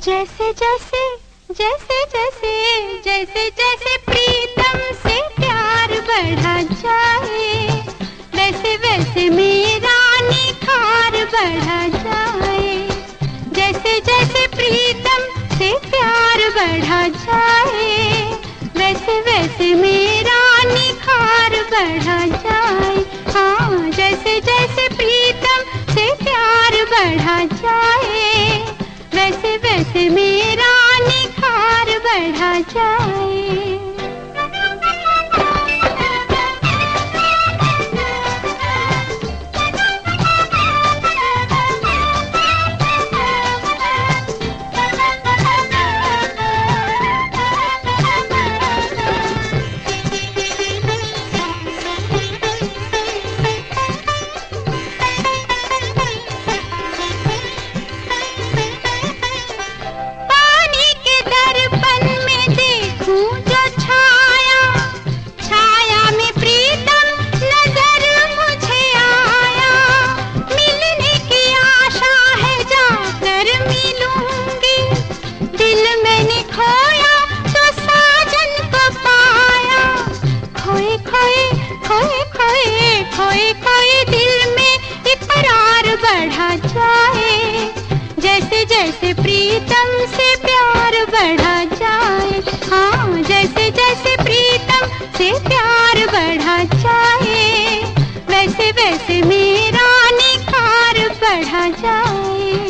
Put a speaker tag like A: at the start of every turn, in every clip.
A: जैसे जैसे जैसे जैसे जैसे जैसे प्रीतम से प्यार बढ़ा जाए, वैसे वैसे मेरा निखार बढ़ा जाए। जैसे जैसे प्रीतम से प्यार बढ़ा जाए, वैसे वैसे मेरा निखार बढ़ा जाए। हाँ, जैसे जैसे प्रीतम से प्यार बढ़ा जाए, वैसे वैसे मेरा निखार बढ़ा जाए। खोए खोए दिल में इकरार बढ़ा जाए, जैसे जैसे प्रीतम से प्यार बढ़ा जाए। हाँ, जैसे जैसे प्रीतम से प्यार बढ़ा जाए, वैसे वैसे मेरा निखार बढ़ा जाए।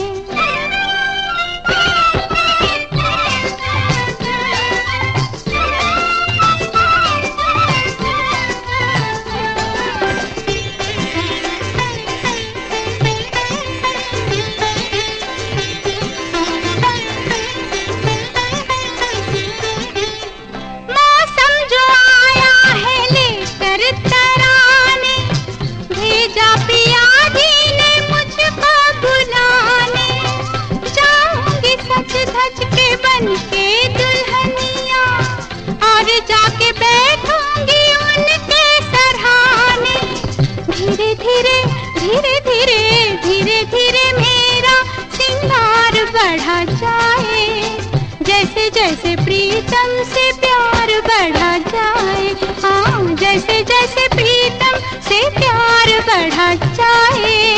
A: के दुल्हनिया और जाके बैठूंगी उनके सरहाने। धीरे धीरे धीरे धीरे धीरे धीरे मेरा श्रृंगार बढ़ा जाए, जैसे जैसे प्रीतम से प्यार बढ़ा जाए। हाँ, जैसे जैसे प्रीतम से प्यार बढ़ा जाए,